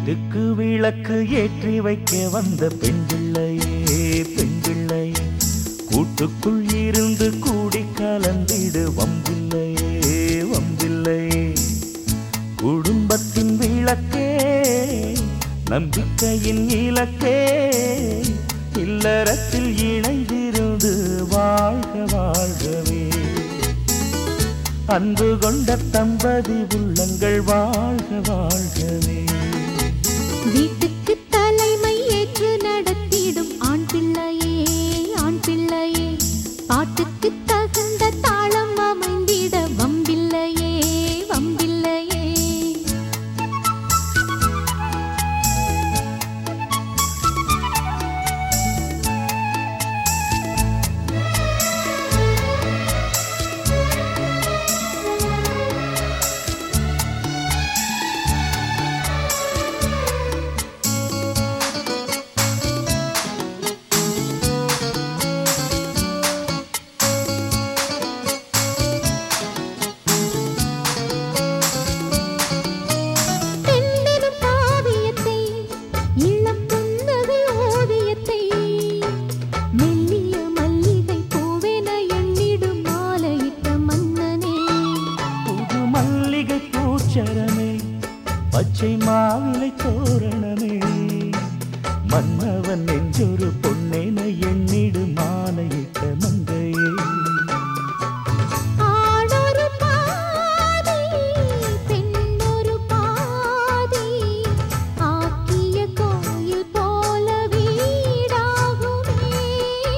வீட்டுக்கு விளக்கு ஏற்றி வைக்க வந்த பெண் பிள்ளையே பெண் பிள்ளை, கூட்டுக்குள் இருந்து கூடி கலந்திடு வம்பில்லையே வம்பில்லையே. குடும்பத்தின் விளக்கே நம்பிக்கையின் இலக்கே, இல்லறத்தில் இணைந்திருந்து வாழ்க வாழ்கவே. அன்பு கொண்ட தம்பதி உள்ளங்கள் வாழ்க வாழ்கவே. வீட்டுக்கு தலைமை ஏற்று நடத்திடும் ஆண் பிள்ளையே ஆண் பிள்ளையே, பாட்டுக்கு தகுந்த தாளம் அமைந்திட வம்பில்லையே வம்பில்லையே. பச்சை மாவிலை தோரணமே, மன்னவன் நெஞ்சொரு பொன்னென எண்ணிடு மாலையிட்ட மங்கையே. ஆடொரு பாதி பெண்ணொரு பாதி, ஆக்கிய கோயில் போல வீடாகுமே.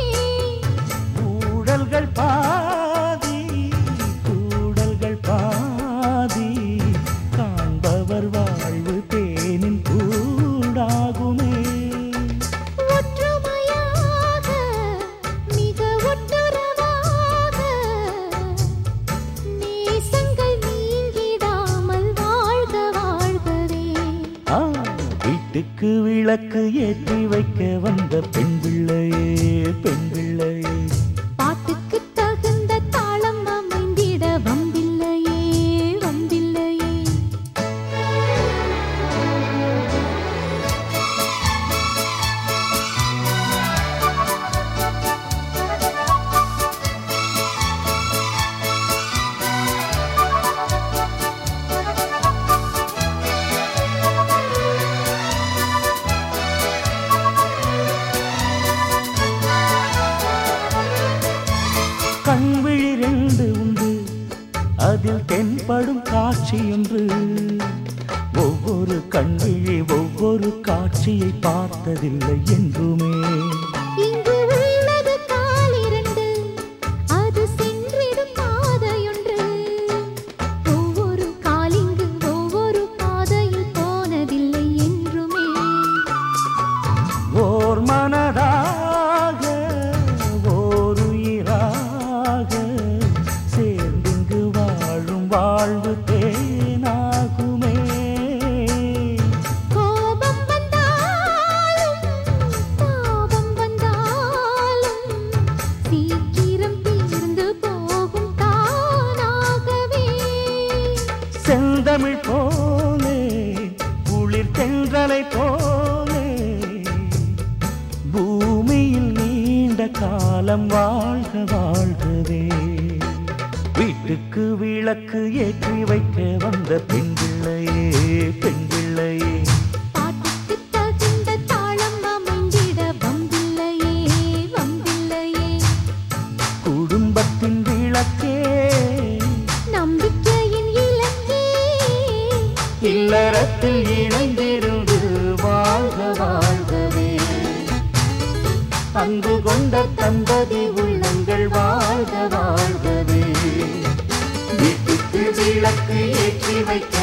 ஊடல்கள் பாதி கூடல்கள் பாதி, காண்பவர் வாழ்வு தேனின் கூடாகுமே. ஒற்றுமையாக மிக ஒட்டுறவாக, நேசங்கள் நீங்கிடாமல் வாழ்க வாழ்கவே. வீட்டுக்கு விளக்கு ஏற்றி வைக்க வந்த பெண் பிள்ளையே பெண் பிள்ளையே, பாட்டுக்கு தகுந்த தாளம் அமைந்திட வம்பில்லையே வம்பில்லையே. கண்விழி ரெண்டு உண்டு, அதில் தென்படும் காட்சி ஒன்று. ஒவ்வொரு கண்விழி ஒவ்வொரு காட்சியை பார்த்ததில்லை என்றுமே. இங்கு உள்ளது காலிரண்டு, அது சென்றிடும் பாதையொன்று. ஒவ்வொரு காலிங்கு ஒவ்வொரு பாதையில் போனதில்லை என்றுமே. ஓர் மனதாக ஓர் உயிராக சேர்ந்திங்கு வாழும் வாழ்வு தேனாகுமே. கோபம் வந்தாலும் தாபம் வந்தாலும், சீக்கிரம் தீர்ந்து போகும் தானாகவே. செந்தமிழ் போலே குளிர் தென்றலை போலே, பூமியில் நீண்ட காலம் வாழ்க வாழ்கவே. வீட்டுக்கு விளக்கு ஏற்றி வைக்க வந்த பெண் பிள்ளையே பெண் பிள்ளையே, பாட்டுக்கு தகுந்த தாளம் அமைந்திட வம்பில்லையே வம்பில்லையே. குடும்பத்தின் விளக்கே நம்பிக்கையின் இலக்கே, இல்லறத்தில் இணைந்திருந்து வாழ்க வாழ்கவே. அன்பு கொண்ட தம்பதி உள்ளங்கள் வாழ்க வாழ்கவே. வீட்டுக்கு விளக்கு ஏற்றி வைக்க